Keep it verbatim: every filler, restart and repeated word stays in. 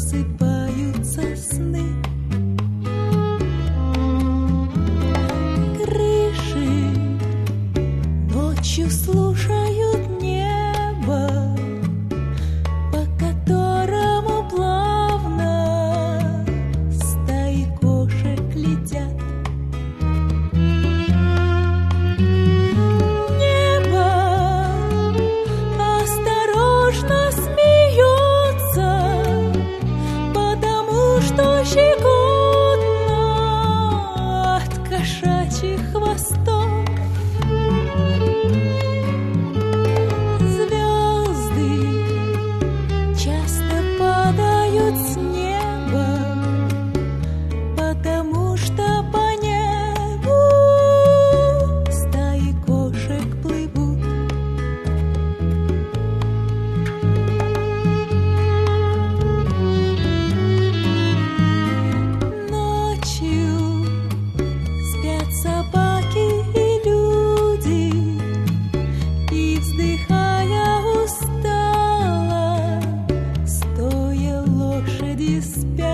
просыпаются сны. Крыши ночью слушают небо, по которому плавно стаи кошек летят. Небо осторожно смеется, потому что щекотно от кошачьих хвостов. Звезды часто падают с неба, потому что по небу стаи кошек плывут. Ночью спят собаки и люди, и, вздыхая устало, стоя лошади спят.